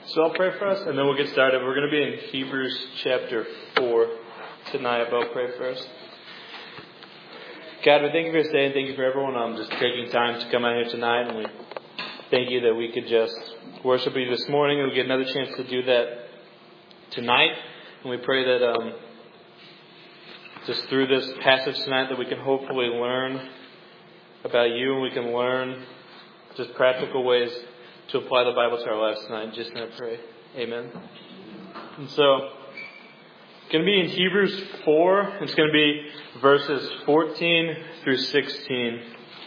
So I'll pray for us, and then we'll get started. We're going to be in Hebrews chapter 4 tonight, but I'll pray first. God, we thank you for this day, and thank you for everyone just taking time to come out here tonight. And we thank you that we could just worship you this morning, and we get another chance to do that tonight. And we pray that just through this passage tonight that we can hopefully learn about you, and we can learn just practical ways to apply the Bible to our lives tonight. Just going to pray. Amen. And so, it's going to be in Hebrews 4. It's going to be verses 14 through 16.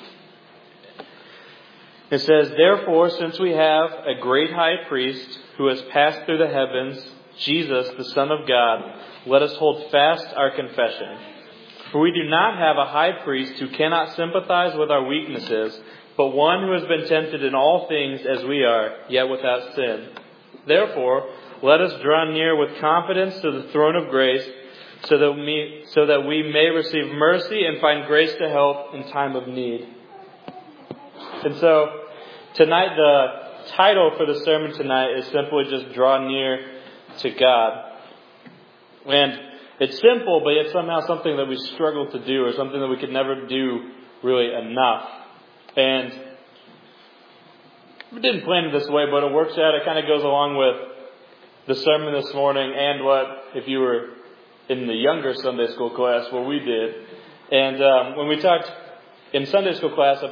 It says, "Therefore, since we have a great high priest who has passed through the heavens, Jesus, the Son of God, let us hold fast our confession. For we do not have a high priest who cannot sympathize with our weaknesses, but one who has been tempted in all things as we are, yet without sin. Therefore, let us draw near with confidence to the throne of grace, so that we may receive mercy and find grace to help in time of need." And so, tonight, the title for the sermon tonight is simply just "Draw Near to God." And it's simple, but yet somehow something that we struggle to do, or something that we could never do really enough. And we didn't plan it this way, but it works out. It kind of goes along with the sermon this morning and what, if you were in the younger Sunday school class, what we did. And when we talked in Sunday school class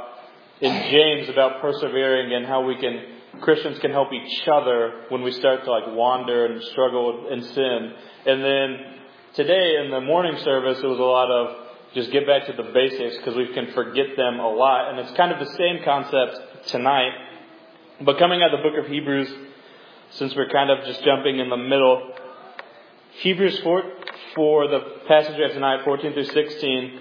in James, about persevering and how Christians can help each other when we start to wander and struggle in sin. And then today in the morning service, it was a lot of just get back to the basics, because we can forget them a lot. And it's kind of the same concept tonight. But coming out of the book of Hebrews, since we're kind of just jumping in the middle, Hebrews 4, for the passage we have tonight, 14 through 16,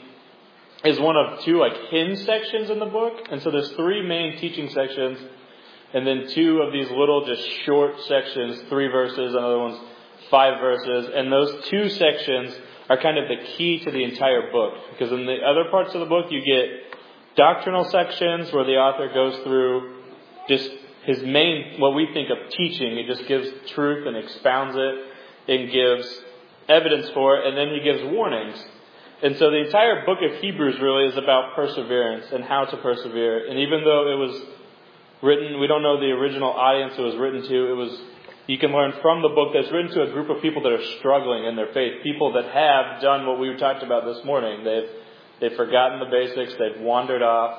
is one of two hymn sections in the book. And so there's three main teaching sections, and then two of these little just short sections, 3 verses, another one's 5 verses. And those two sections are kind of the key to the entire book. Because in the other parts of the book, you get doctrinal sections where the author goes through just his main, what we think of teaching. He just gives truth and expounds it and gives evidence for it. And then he gives warnings. And so the entire book of Hebrews really is about perseverance and how to persevere. And even though it was written, we don't know the original audience it was written to, you can learn from the book that it's written to a group of people that are struggling in their faith. People that have done what we talked about this morning. They've forgotten the basics. They've wandered off.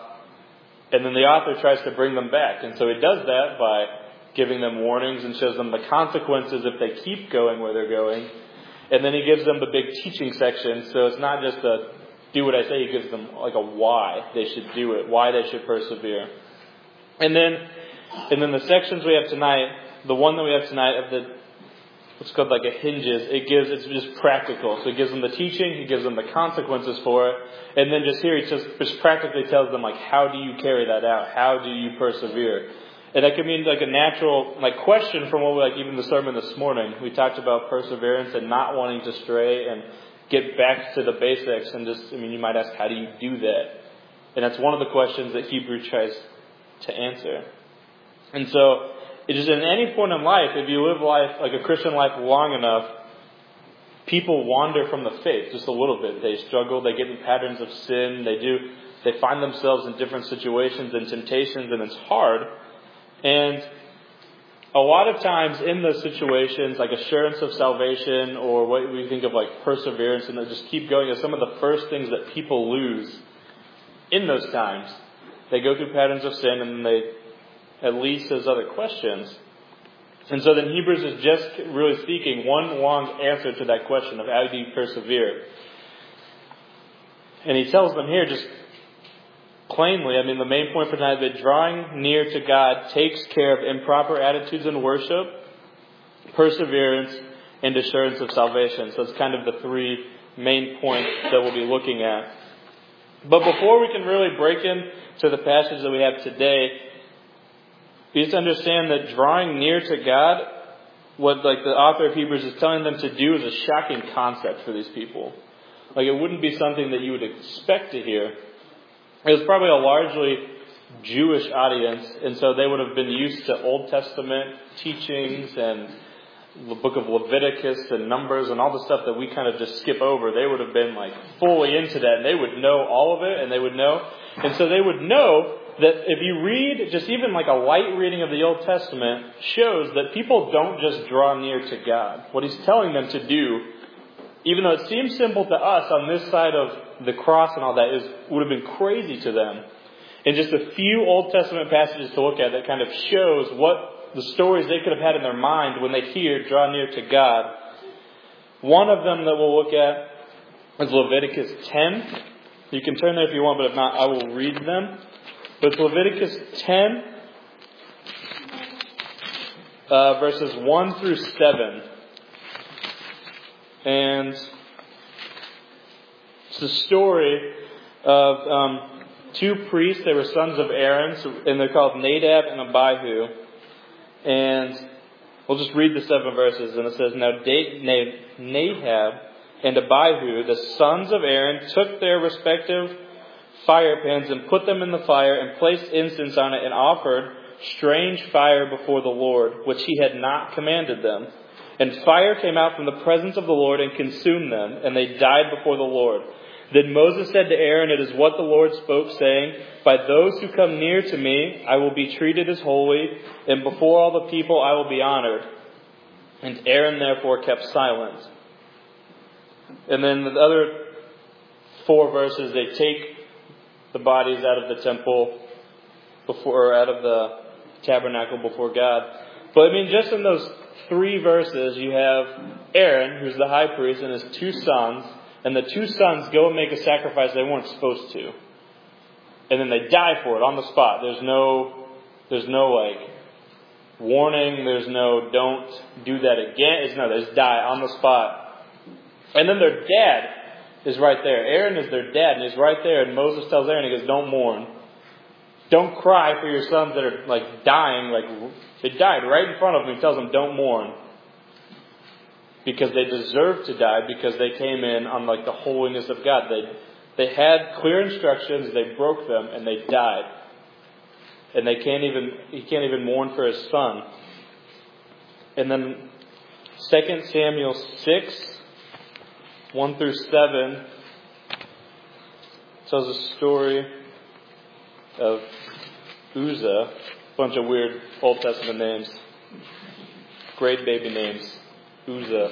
And then the author tries to bring them back. And so he does that by giving them warnings and shows them the consequences if they keep going where they're going. And then he gives them the big teaching section. So it's not just a do what I say. He gives them a why they should do it, why they should persevere. And then the sections we have tonight, the one that we have tonight of what's called a hinges, it's just practical. So he gives them the teaching, he gives them the consequences for it, and then just here he just practically tells them how do you carry that out? How do you persevere? And that could mean a natural question from what we even the sermon this morning. We talked about perseverance and not wanting to stray and get back to the basics, and you might ask, how do you do that? And that's one of the questions that Hebrews tries to answer. And so it is in any point in life, if you live life a Christian life long enough, people wander from the faith just a little bit. They struggle, they get in patterns of sin, they find themselves in different situations and temptations, and it's hard. And a lot of times in those situations, assurance of salvation, or what we think of perseverance, and they just keep going, is some of the first things that people lose in those times. They go through patterns of sin, and then at least there's other questions. And so then Hebrews is just really seeking one long answer to that question of how do you persevere. And he tells them here just plainly, the main point for tonight, that drawing near to God takes care of improper attitudes in worship, perseverance, and assurance of salvation. So it's kind of the 3 main points that we'll be looking at. But before we can really break into the passage that we have today, we have to understand that drawing near to God, what the author of Hebrews is telling them to do, is a shocking concept for these people. It wouldn't be something that you would expect to hear. It was probably a largely Jewish audience, and so they would have been used to Old Testament teachings and the book of Leviticus and Numbers and all the stuff that we kind of just skip over. They would have been like fully into that, and they would know all of it, and they would know. And so they would know that if you read just even like a light reading of the Old Testament shows that people don't just draw near to God. What He's telling them to do, even though it seems simple to us on this side of the cross and all that, would have been crazy to them. And just a few Old Testament passages to look at that kind of shows what the stories they could have had in their mind when they hear draw near to God. One of them that we'll look at is Leviticus 10. You can turn there if you want, but if not, I will read them. But it's Leviticus 10, verses 1 through 7. And it's the story of two priests. They were sons of Aaron, and they're called Nadab and Abihu. And we'll just read the 7 verses. And it says, Now Nadab and Abihu, the sons of Aaron, took their respective fire pans and put them in the fire and placed incense on it and offered strange fire before the Lord, which He had not commanded them. And fire came out from the presence of the Lord and consumed them, and they died before the Lord. Then Moses said to Aaron, It is what the Lord spoke, saying, By those who come near to me, I will be treated as holy, and before all the people I will be honored. And Aaron therefore kept silent. And then the other 4 verses, they take the bodies out of the temple or out of the tabernacle before God. But I mean, just in those 3 verses, you have Aaron, who's the high priest, and his 2 sons. And the 2 sons go and make a sacrifice they weren't supposed to. And then they die for it on the spot. There's no like warning. There's no don't do that again. They just die on the spot. And then their dad is right there. Aaron is their dad, and he's right there. And Moses tells Aaron, he goes, Don't mourn. Don't cry for your sons that are like dying. Like they died right in front of him. He tells them, Don't mourn. Because they deserve to die, because they came in on like the holiness of God. They had clear instructions, they broke them, and they died. And he can't even mourn for his son. And then 2 Samuel 6, 1 through 7 tells a story of Uzzah, a bunch of weird Old Testament names, great baby names. Uzzah.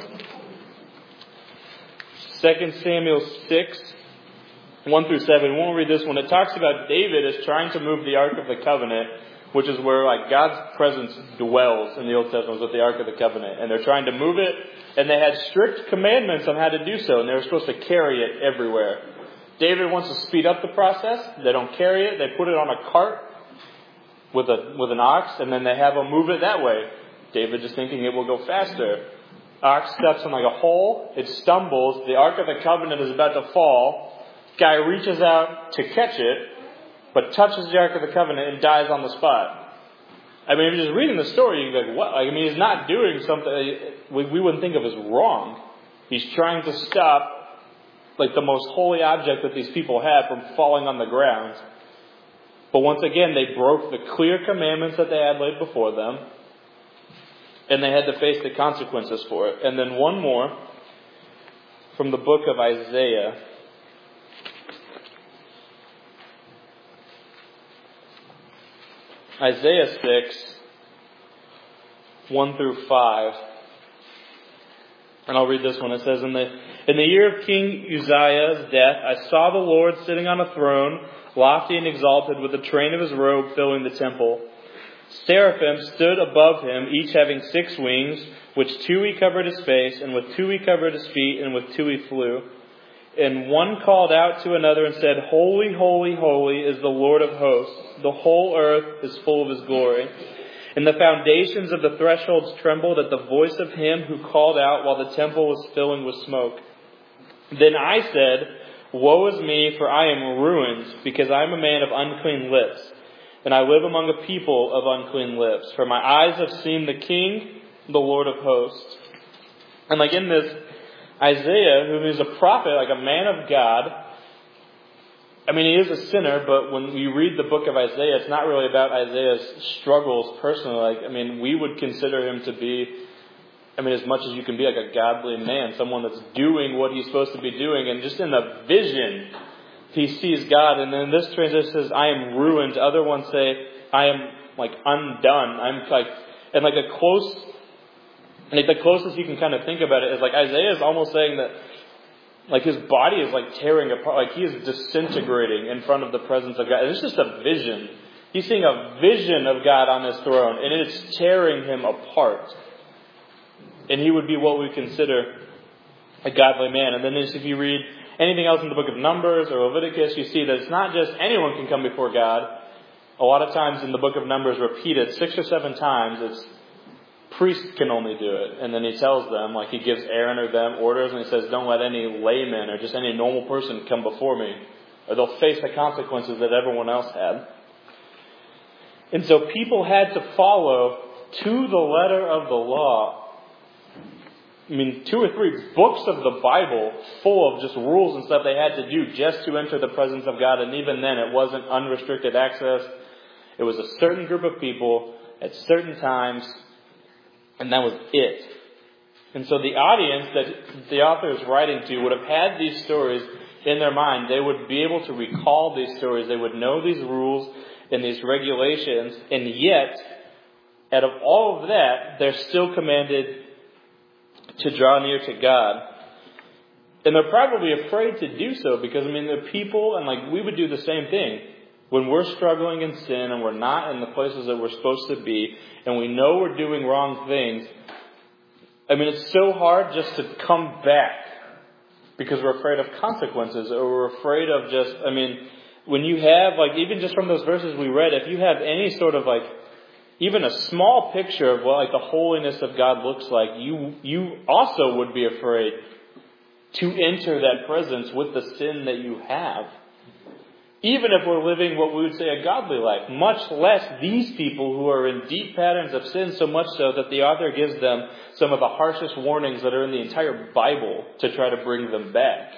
2 Samuel 6, 1 through 7. We won't read this one. It talks about David is trying to move the Ark of the Covenant, which is where like God's presence dwells in the Old Testament, with the Ark of the Covenant. And they're trying to move it, and they had strict commandments on how to do so, and they were supposed to carry it everywhere. David wants to speed up the process. They don't carry it. They put it on a cart with an ox, and then they have them move it that way. David is thinking it will go faster. Ox steps in like a hole. It stumbles. The Ark of the Covenant is about to fall. Guy reaches out to catch it, but touches the Ark of the Covenant and dies on the spot. I mean, if you're just reading the story, you're like, what? I mean, he's not doing something we wouldn't think of as wrong. He's trying to stop like the most holy object that these people have from falling on the ground. But once again, they broke the clear commandments that they had laid before them. And they had to face the consequences for it. And then one more from the book of Isaiah. Isaiah 6, 1 through 5. And I'll read this one. It says, In the year of King Uzziah's death, I saw the Lord sitting on a throne, lofty and exalted, with the train of his robe filling the temple. Seraphim stood above him, each having 6 wings, with 2 he covered his face, and with 2 he covered his feet, and with 2 he flew. And one called out to another and said, Holy, holy, holy is the Lord of hosts. The whole earth is full of his glory. And the foundations of the thresholds trembled at the voice of him who called out while the temple was filling with smoke. Then I said, Woe is me, for I am ruined, because I am a man of unclean lips. And I live among a people of unclean lips. For my eyes have seen the King, the Lord of hosts. And like in this, Isaiah, who is a prophet, like a man of God, I mean, he is a sinner, but when you read the book of Isaiah, it's not really about Isaiah's struggles personally. We would consider him to be, as much as you can be, like a godly man, someone that's doing what he's supposed to be doing. And just in the vision, he sees God. And then this translation says, I am ruined. Other ones say, I am undone. The closest you can kind of think about it is Isaiah is almost saying that his body is tearing apart, he is disintegrating in front of the presence of God. And it's just a vision. He's seeing a vision of God on his throne, and it's tearing him apart. And he would be what we consider a godly man. And then if you read anything else in the book of Numbers or Leviticus, you see that it's not just anyone can come before God. A lot of times in the book of Numbers, repeated 6 or 7 times, it's priests can only do it. And then he tells them, he gives Aaron or them orders, and he says, don't let any layman or just any normal person come before me, or they'll face the consequences that everyone else had. And so people had to follow to the letter of the law 2 or 3 books of the Bible full of just rules and stuff they had to do just to enter the presence of God. And even then, it wasn't unrestricted access. It was a certain group of people at certain times, and that was it. And so the audience that the author is writing to would have had these stories in their mind. They would be able to recall these stories. They would know these rules and these regulations. And yet, out of all of that, they're still commanded to draw near to God. And they're probably afraid to do so because, the people, and we would do the same thing. When we're struggling in sin and we're not in the places that we're supposed to be, and we know we're doing wrong things, it's so hard just to come back because we're afraid of consequences, or we're afraid of just, when you have, even just from those verses we read, if you have any sort of, even a small picture of what, the holiness of God looks like, you also would be afraid to enter that presence with the sin that you have. Even if we're living what we would say a godly life, much less these people who are in deep patterns of sin, so much so that the author gives them some of the harshest warnings that are in the entire Bible to try to bring them back.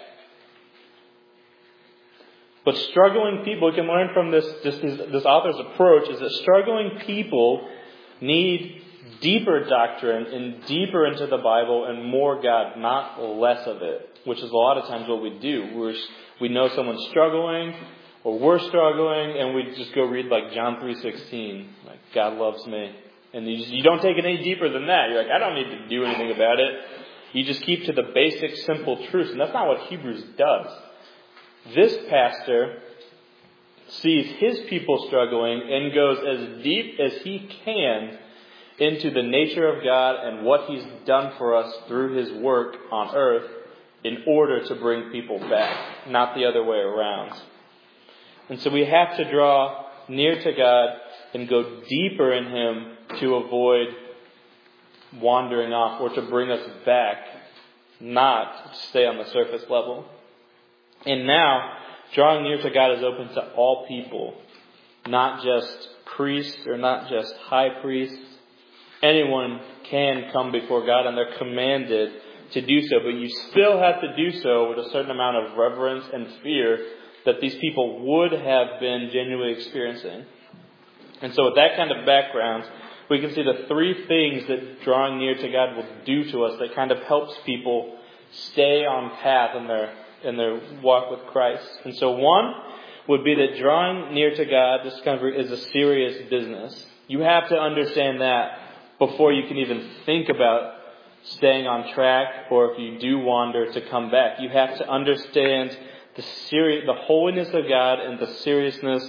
But struggling people, we can learn from this author's approach, is that struggling people need deeper doctrine and deeper into the Bible and more God, not less of it, which is a lot of times what we do. We know someone's struggling, or we're struggling, and we just go read John 3:16, God loves me. And you don't take it any deeper than that. You're I don't need to do anything about it. You just keep to the basic, simple truths. And that's not what Hebrews does. This pastor sees his people struggling and goes as deep as he can into the nature of God and what he's done for us through his work on earth in order to bring people back, not the other way around. And so we have to draw near to God and go deeper in him to avoid wandering off, or to bring us back, not to stay on the surface level. And now, drawing near to God is open to all people, not just priests or not just high priests. Anyone can come before God, and they're commanded to do so, but you still have to do so with a certain amount of reverence and fear that these people would have been genuinely experiencing. And so with that kind of background, we can see the 3 things that drawing near to God will do to us that kind of helps people stay on path in their walk with Christ. And so one would be that drawing near to God, this is a serious business. You have to understand that before you can even think about staying on track, or if you do wander, to come back. You have to understand the holiness of God and the seriousness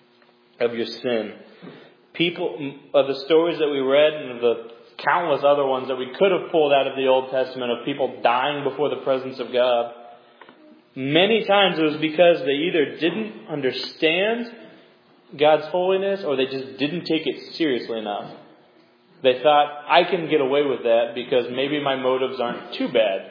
of your sin. People, of the stories that we read and the countless other ones that we could have pulled out of the Old Testament of people dying before the presence of God, many times it was because they either didn't understand God's holiness or they just didn't take it seriously enough. They thought, I can get away with that because maybe my motives aren't too bad.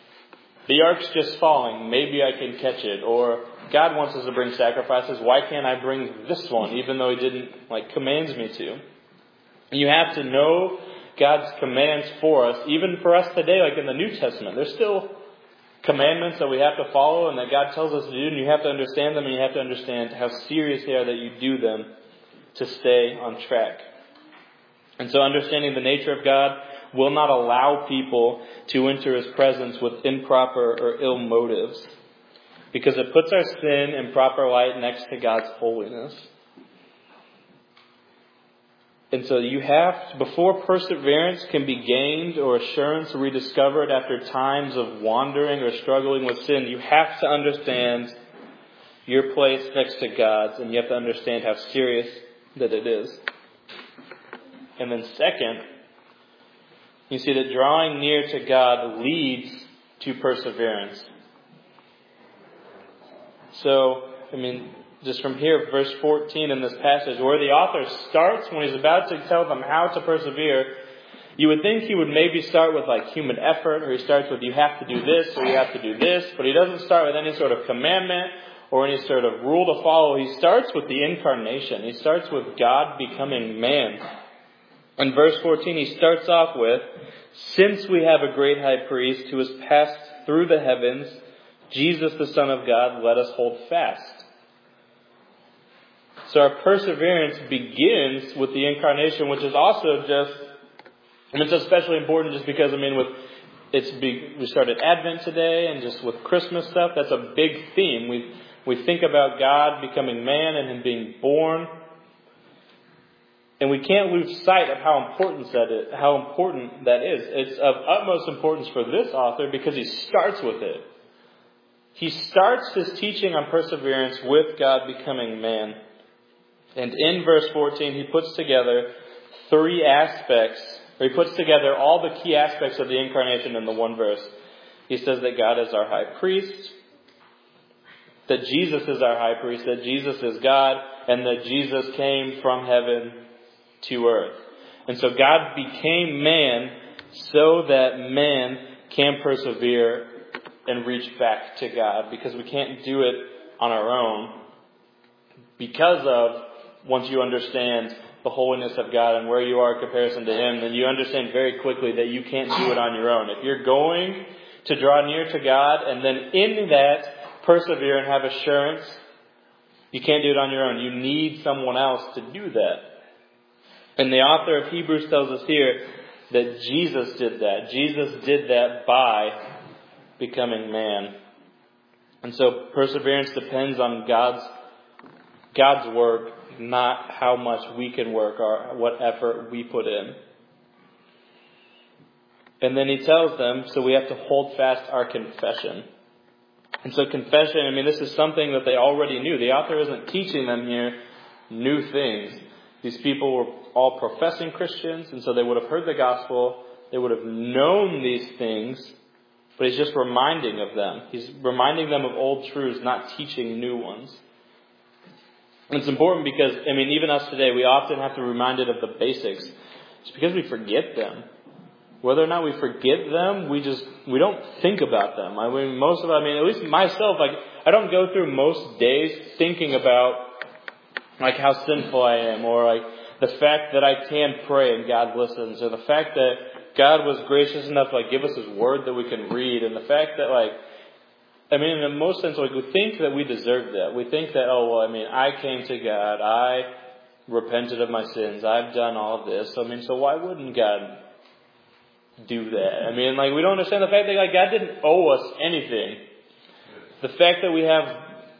The ark's just falling. Maybe I can catch it. Or God wants us to bring sacrifices. Why can't I bring this one even though he didn't commands me to? You have to know God's commands for us. Even for us today, in the New Testament, there's still commandments that we have to follow and that God tells us to do, and you have to understand them, and you have to understand how serious they are that you do them to stay on track. And so understanding the nature of God will not allow people to enter His presence with improper or ill motives, because it puts our sin in proper light next to God's holiness. And so you have, before perseverance can be gained or assurance rediscovered after times of wandering or struggling with sin, you have to understand your place next to God's, and you have to understand how serious that it is. And then second, you see that drawing near to God leads to perseverance. So, just from here, verse 14 in this passage, where the author starts when he's about to tell them how to persevere, you would think he would maybe start with like human effort, or he starts with you have to do this, or you have to do this, but he doesn't start with any sort of commandment or any sort of rule to follow. He starts with the incarnation. He starts with God becoming man. In verse 14, he starts off with, since we have a great high priest who has passed through the heavens, Jesus the Son of God, let us hold fast. So our perseverance begins with the incarnation, which is also it's especially important just because, we started Advent today, and just with Christmas stuff, that's a big theme. We think about God becoming man and Him being born. And we can't lose sight of how important that is. It's of utmost importance for this author because he starts with it. He starts his teaching on perseverance with God becoming man. And in verse 14, he puts together three aspects, or he puts together all the key aspects of the incarnation in the one verse. He says that God is our high priest, that Jesus is our high priest, that Jesus is God, and that Jesus came from heaven to earth. And so God became man so that man can persevere and reach back to God, because we can't do it on our own. Because of, once you understand the holiness of God and where you are in comparison to Him, then you understand very quickly that you can't do it on your own. If you're going to draw near to God and then in that persevere and have assurance, you can't do it on your own. You need someone else to do that. And the author of Hebrews tells us here that Jesus did that. Jesus did that by becoming man. And so perseverance depends on God's work, not how much we can work or what effort we put in. And then he tells them, so we have to hold fast our confession. And so confession, this is something that they already knew. The author isn't teaching them here new things. These people were all professing Christians, and so they would have heard the gospel. They would have known these things, but he's just reminding of them. He's reminding them of old truths, not teaching new ones. And it's important because, even us today, we often have to be reminded of the basics. It's because we forget them. Whether or not we forget them, we don't think about them. At least myself, I don't go through most days thinking about how sinful I am, or the fact that I can pray and God listens, or the fact that God was gracious enough to give us His Word that we can read, and the fact that in most sense, we think that we deserve that. We think that, I came to God, I repented of my sins, I've done all of this. So why wouldn't God do that? We don't understand the fact that God didn't owe us anything. The fact that we have,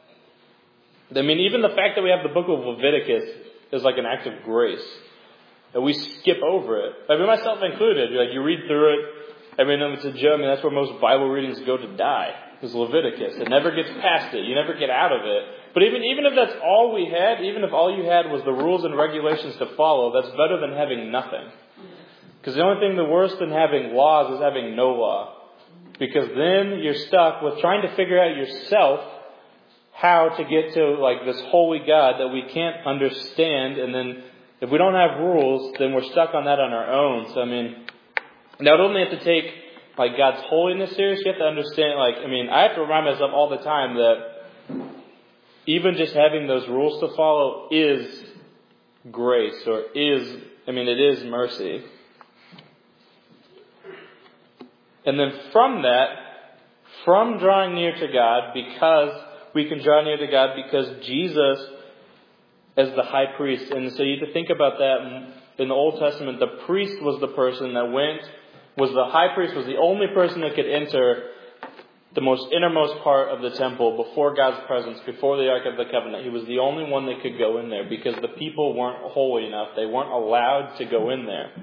even the fact that we have the book of Leviticus is like an act of grace. And we skip over it. Myself included. You read through it. It's a joke. That's where most Bible readings go to die. Is Leviticus. It never gets past it. You never get out of it. But even if that's all we had, even if all you had was the rules and regulations to follow, that's better than having nothing. Because the only thing worse than having laws is having no law. Because then you're stuck with trying to figure out yourself how to get to this holy God that we can't understand. And then if we don't have rules, then we're stuck on that on our own. So not only have to take God's holiness serious, you have to understand, I have to remind myself all the time that even just having those rules to follow is grace, or it is mercy. And then from from drawing near to God, because we can draw near to God because Jesus as the high priest. And so you have to think about that. In the Old Testament, the priest was the person that was the high priest, was the only person that could enter the most innermost part of the temple before God's presence, before the Ark of the Covenant. He was the only one that could go in there because the people weren't holy enough. They weren't allowed to go in there.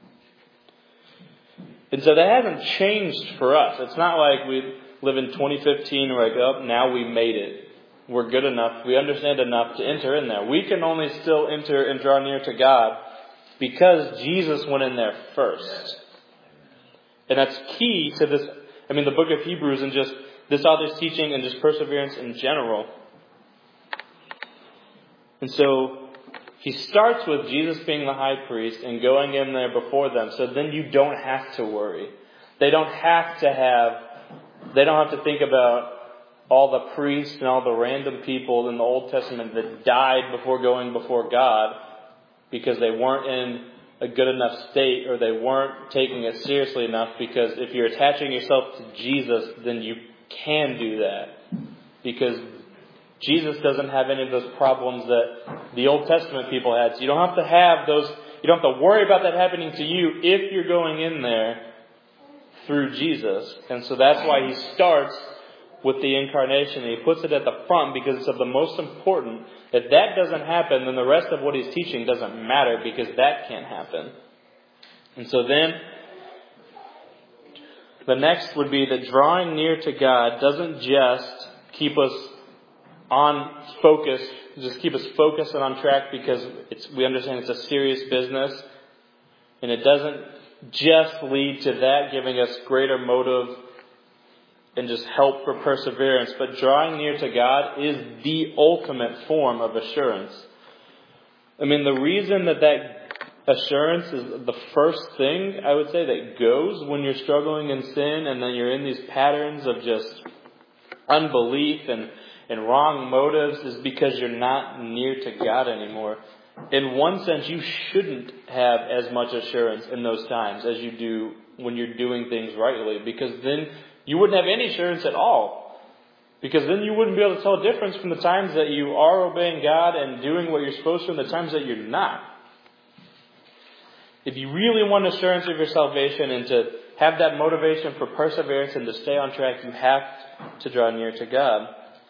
And so that hasn't changed for us. It's not like we live in 2015 we're like, oh, now we made it. We're good enough. We understand enough to enter in there. We can only still enter and draw near to God because Jesus went in there first. And that's key to this, the book of Hebrews and just this author's teaching and just perseverance in general. And so he starts with Jesus being the high priest and going in there before them. So then you don't have to worry. They don't have to think about all the priests and all the random people in the Old Testament that died before going before God because they weren't in a good enough state or they weren't taking it seriously enough. Because if you're attaching yourself to Jesus, then you can do that. Because Jesus doesn't have any of those problems that the Old Testament people had. So you don't have to have those, you don't have to worry about that happening to you if you're going in there through Jesus. And so that's why he starts with the incarnation. And he puts it at the front because it's of the most important. If that doesn't happen, then the rest of what he's teaching doesn't matter because that can't happen. And so then the next would be that drawing near to God doesn't just keep us on focus, just keep us focused and on track because we understand it's a serious business. And it doesn't just lead to that giving us greater motive and just help for perseverance. But drawing near to God is the ultimate form of assurance. The reason that assurance is the first thing, I would say, that goes when you're struggling in sin and then you're in these patterns of just unbelief and wrong motives is because you're not near to God anymore. In one sense, you shouldn't have as much assurance in those times as you do when you're doing things rightly, because then you wouldn't have any assurance at all. Because then you wouldn't be able to tell a difference from the times that you are obeying God and doing what you're supposed to and the times that you're not. If you really want assurance of your salvation and to have that motivation for perseverance and to stay on track, you have to draw near to God.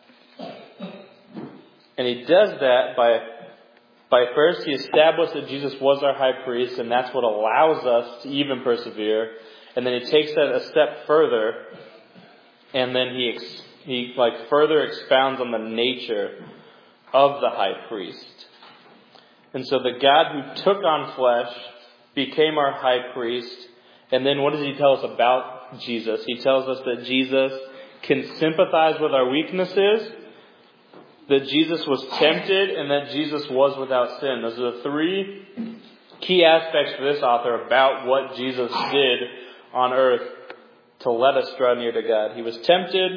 And he does that by first, he established that Jesus was our high priest, and that's what allows us to even persevere. And then he takes that a step further, and then he further expounds on the nature of the high priest. And so the God who took on flesh became our high priest. And then what does he tell us about Jesus? He tells us that Jesus can sympathize with our weaknesses, that Jesus was tempted, and that Jesus was without sin. Those are the three key aspects for this author about what Jesus did on earth to let us draw near to God. He was tempted,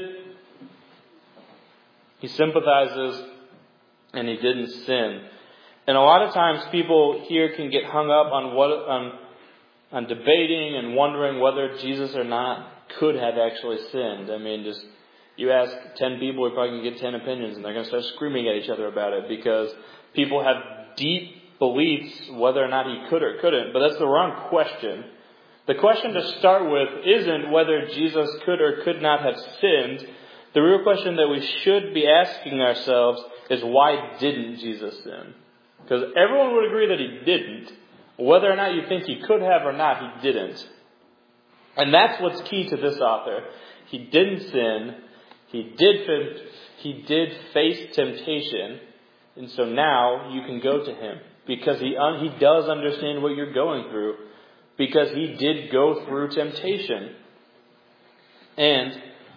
he sympathizes, and he didn't sin. And a lot of times people here can get hung up on debating and wondering whether Jesus or not could have actually sinned. You ask 10 people, you're probably going to get 10 opinions, and they're going to start screaming at each other about it because people have deep beliefs whether or not he could or couldn't. But that's the wrong question. The question to start with isn't whether Jesus could or could not have sinned. The real question that we should be asking ourselves is, why didn't Jesus sin? Because everyone would agree that he didn't. Whether or not you think he could have or not, he didn't. And that's what's key to this author. He didn't sin. He did face temptation. And so now you can go to him because he does understand what you're going through, because he did go through temptation. And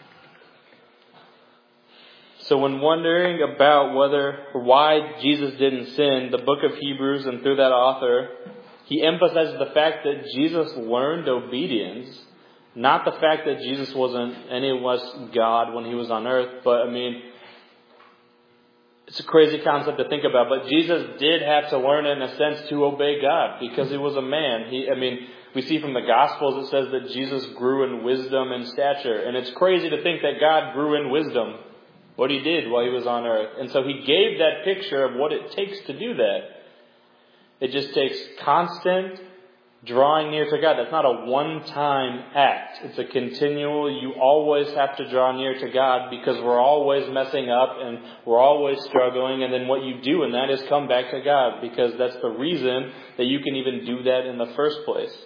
so when wondering about why Jesus didn't sin, the book of Hebrews and through that author, he emphasizes the fact that Jesus learned obedience. Not the fact that Jesus wasn't any less God when he was on earth, but it's a crazy concept to think about. But Jesus did have to learn, in a sense, to obey God because he was a man. We see from the Gospels it says that Jesus grew in wisdom and stature. And it's crazy to think that God grew in wisdom, what He did while He was on earth. And so He gave that picture of what it takes to do that. It just takes constant drawing near to God. That's not a one-time act. It's a continual, you always have to draw near to God because we're always messing up and we're always struggling. And then what you do in that is come back to God because that's the reason that you can even do that in the first place.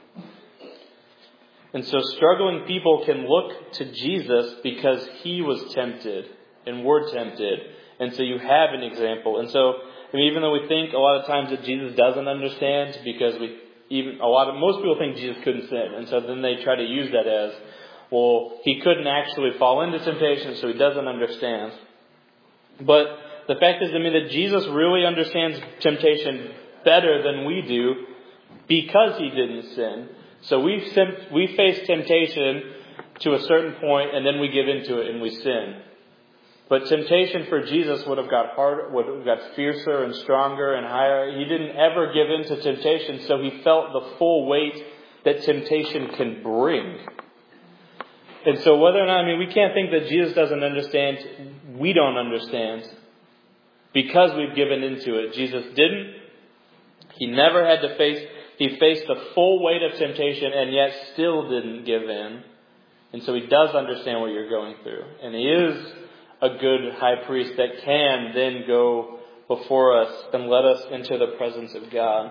And so struggling people can look to Jesus because He was tempted and we're tempted. And so you have an example. And so even though we think a lot of times that Jesus doesn't understand because most people think Jesus couldn't sin. And so then they try to use that as, well, He couldn't actually fall into temptation, so He doesn't understand. But the fact is, that Jesus really understands temptation better than we do because He didn't sin. So we face temptation to a certain point and then we give into it and we sin. But temptation for Jesus would have got harder, would have got fiercer and stronger and higher. He didn't ever give in to temptation, so He felt the full weight that temptation can bring. And so whether or not, we can't think that Jesus doesn't understand. We don't understand because we've given into it. Jesus didn't. He never had to He faced the full weight of temptation and yet still didn't give in. And so He does understand what you're going through. And He is a good high priest that can then go before us and let us into the presence of God.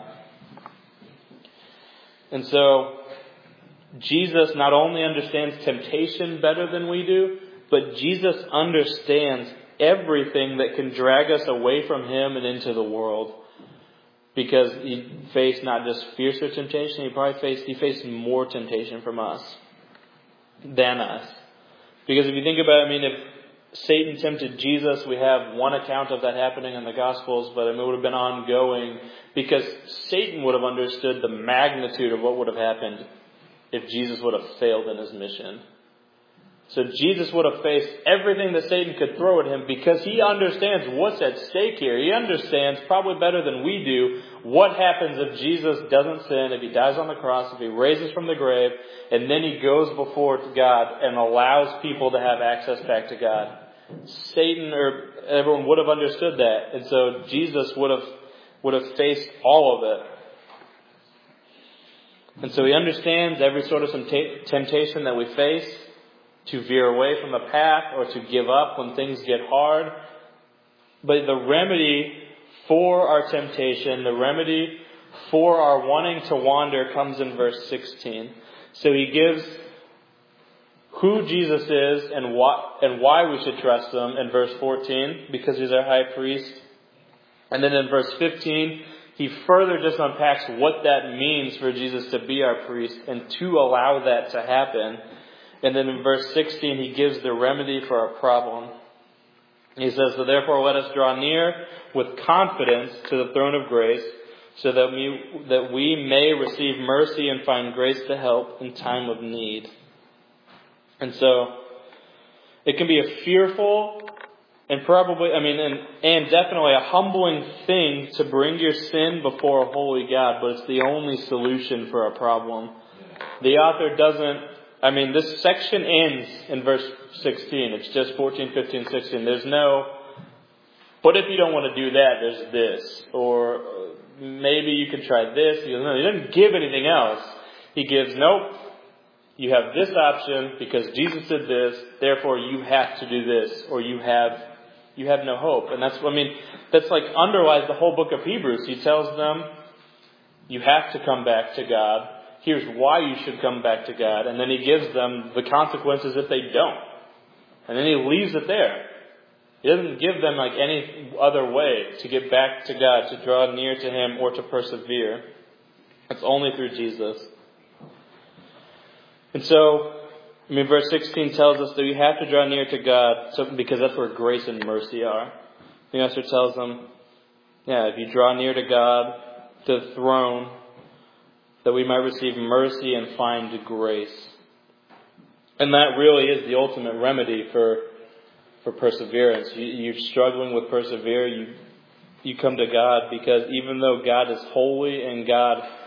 And so Jesus not only understands temptation better than we do, but Jesus understands everything that can drag us away from Him and into the world. Because He faced not just fiercer temptation, He faced more temptation from us than us. Because if you think about it, if Satan tempted Jesus, we have one account of that happening in the Gospels, but it would have been ongoing because Satan would have understood the magnitude of what would have happened if Jesus would have failed in His mission. So Jesus would have faced everything that Satan could throw at Him because he understands what's at stake here. He understands probably better than we do what happens if Jesus doesn't sin, if He dies on the cross, if He raises from the grave, and then He goes before God and allows people to have access back to God. Satan or everyone would have understood that. And so Jesus would have faced all of it. And so He understands every sort of temptation that we face, to veer away from the path or to give up when things get hard. But the remedy for our temptation, the remedy for our wanting to wander comes in verse 16. So He gives who Jesus is and why we should trust Him in verse 14, because He's our high priest. And then in verse 15, He further just unpacks what that means for Jesus to be our priest and to allow that to happen. And then in verse 16, He gives the remedy for our problem. He says, "So therefore let us draw near with confidence to the throne of grace, so that we may receive mercy and find grace to help in time of need." And so it can be a fearful and probably, and definitely a humbling thing to bring your sin before a holy God, but it's the only solution for a problem. The author doesn't, this section ends in verse 16. It's just 14, 15, 16. There's no, but if you don't want to do that, there's this. Or maybe you can try this. He doesn't give anything else. He gives, nope, you have this option because Jesus did this, therefore you have to do this, or you have no hope. And that's like underlies the whole book of Hebrews. He tells them, you have to come back to God. Here's why you should come back to God. And then He gives them the consequences if they don't. And then He leaves it there. He doesn't give them any other way to get back to God, to draw near to Him, or to persevere. It's only through Jesus. And so, verse 16 tells us that we have to draw near to God because that's where grace and mercy are. The answer tells them, if you draw near to God, to the throne, that we might receive mercy and find grace. And that really is the ultimate remedy for perseverance. You're struggling with persevere, you come to God because even though God is holy and God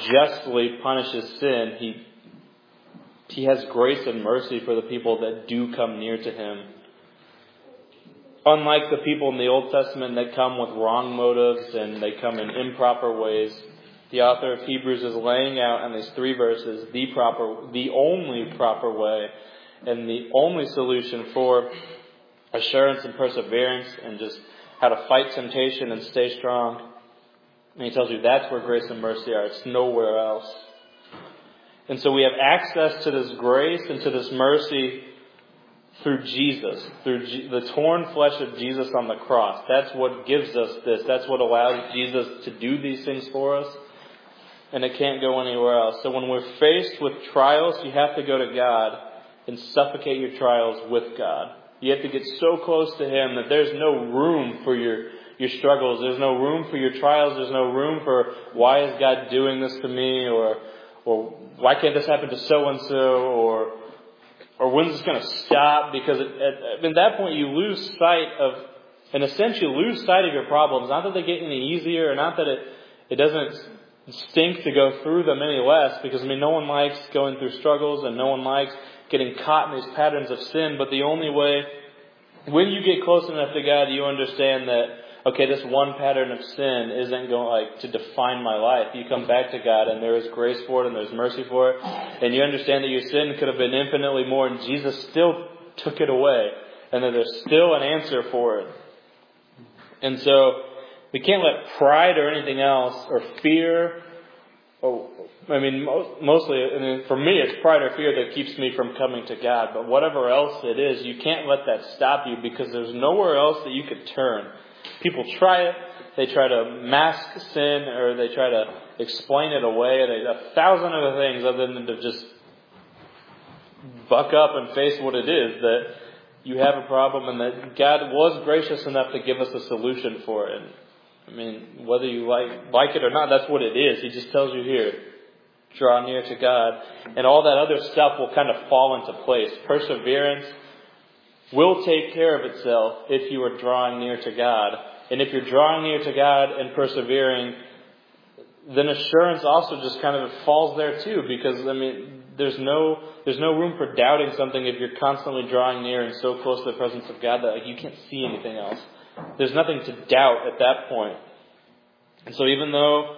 justly punishes sin, He has grace and mercy for the people that do come near to Him. Unlike the people in the Old Testament that come with wrong motives and they come in improper ways, the author of Hebrews is laying out in these 3 verses the only proper way and the only solution for assurance and perseverance and just how to fight temptation and stay strong. And he tells you that's where grace and mercy are. It's nowhere else. And so we have access to this grace and to this mercy through Jesus, through the torn flesh of Jesus on the cross. That's what gives us this. That's what allows Jesus to do these things for us. And it can't go anywhere else. So when we're faced with trials, you have to go to God and suffocate your trials with God. You have to get so close to Him that there's no room for your struggles. There's no room for your trials. There's no room for why is God doing this to me, or why can't this happen to so-and-so, or when's this going to stop? Because at that point you lose sight of, in a sense you lose sight of your problems. Not that they get any easier, or not that it doesn't stink to go through them any less, because no one likes going through struggles and no one likes getting caught in these patterns of sin. But the only way, when you get close enough to God, you understand that, okay, this one pattern of sin isn't going to define my life. You come back to God and there is grace for it and there's mercy for it. And you understand that your sin could have been infinitely more and Jesus still took it away. And that there's still an answer for it. And so we can't let pride or anything else or fear, mostly, for me it's pride or fear that keeps me from coming to God. But whatever else it is, you can't let that stop you, because there's nowhere else that you could turn. People try it. They try to mask sin, or they try to explain it away. They 1,000 other things other than to just buck up and face what it is, that you have a problem and that God was gracious enough to give us a solution for it. Whether you like it or not, that's what it is. He just tells you here, draw near to God. And all that other stuff will kind of fall into place. Perseverance will take care of itself if you are drawing near to God. And if you're drawing near to God and persevering, then assurance also just kind of falls there too. Because, there's no room for doubting something if you're constantly drawing near and so close to the presence of God that you can't see anything else. There's nothing to doubt at that point. And so even though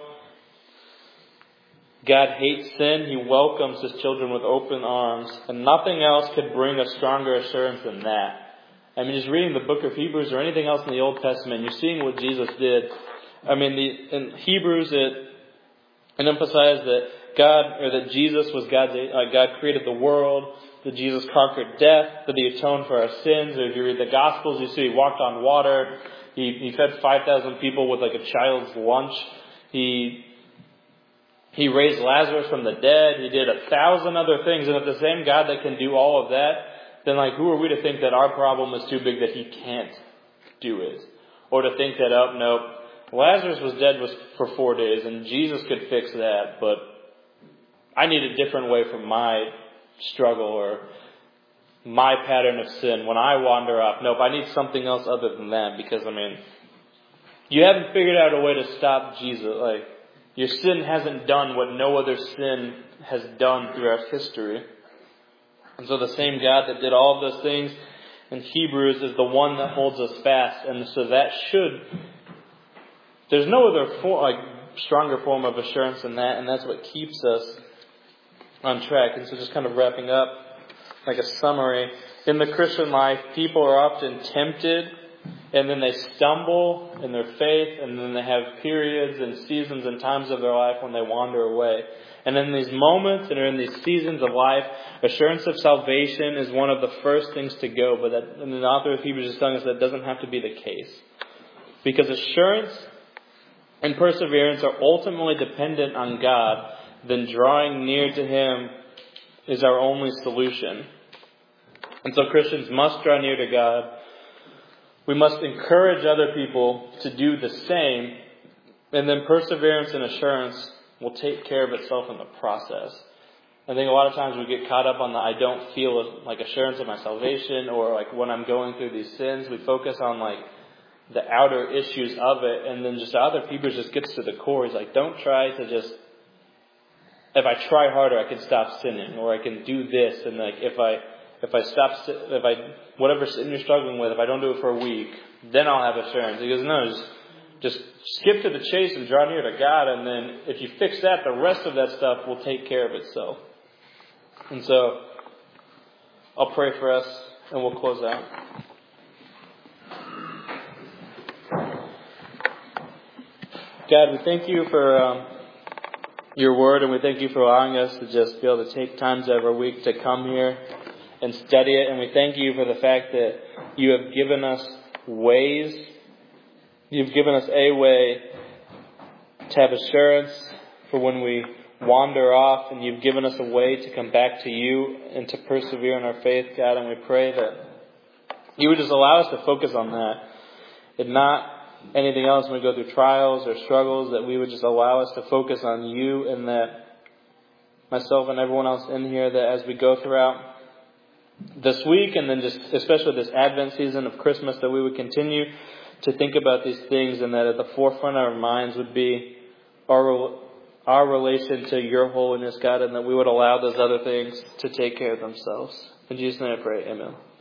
God hates sin, He welcomes His children with open arms. And nothing else could bring a stronger assurance than that. Just reading the book of Hebrews or anything else in the Old Testament, you're seeing what Jesus did. In Hebrews it emphasized that that Jesus was God created the world, that Jesus conquered death, that He atoned for our sins. If you read the Gospels, you see He walked on water. He fed 5,000 people with a child's lunch. He raised Lazarus from the dead. He did 1,000 other things. And if the same God that can do all of that, then who are we to think that our problem is too big that He can't do it? Or to think that, Lazarus was dead for 4 days and Jesus could fix that, but I need a different way from my struggle or my pattern of sin when I wander off. Nope, I need something else other than that, because, you haven't figured out a way to stop Jesus. Your sin hasn't done what no other sin has done throughout history. And so the same God that did all of those things in Hebrews is the one that holds us fast. And so there's no other stronger form of assurance than that, and that's what keeps us on track. And so just kind of wrapping up, like a summary, in the Christian life, people are often tempted, and then they stumble in their faith, and then they have periods and seasons and times of their life when they wander away. And in these moments and in these seasons of life, assurance of salvation is one of the first things to go. And the author of Hebrews is telling us that doesn't have to be the case. Because assurance and perseverance are ultimately dependent on God, then drawing near to Him is our only solution. And so Christians must draw near to God. We must encourage other people to do the same. And then perseverance and assurance will take care of itself in the process. I think a lot of times we get caught up on I don't feel assurance of my salvation, or when I'm going through these sins. We focus on the outer issues of it, and then just the author of Hebrews just gets to the core. He's don't try to just if I try harder, I can stop sinning, or I can do this, and like if I whatever sin you're struggling with, if I don't do it for a week, then I'll have assurance. He goes, no, just skip to the chase and draw near to God, and then if you fix that, the rest of that stuff will take care of itself. And so, I'll pray for us, and we'll close out. God, we thank you for your word, and we thank you for allowing us to just be able to take times out of our week to come here and study it. And we thank you for the fact that you have given us ways. You've given us a way to have assurance for when we wander off, and you've given us a way to come back to you and to persevere in our faith, God. And we pray that you would just allow us to focus on that and not anything else when we go through trials or struggles, that we would just allow us to focus on you, and that myself and everyone else in here, that as we go throughout this week and then just especially this Advent season of Christmas, that we would continue to think about these things, and that at the forefront of our minds would be our relation to your holiness, God, and that we would allow those other things to take care of themselves. In Jesus' name I pray, amen.